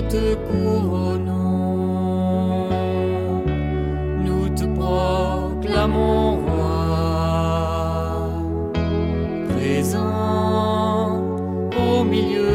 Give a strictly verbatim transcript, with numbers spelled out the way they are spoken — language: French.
te couronnons, nous te proclamons roi, présent au milieu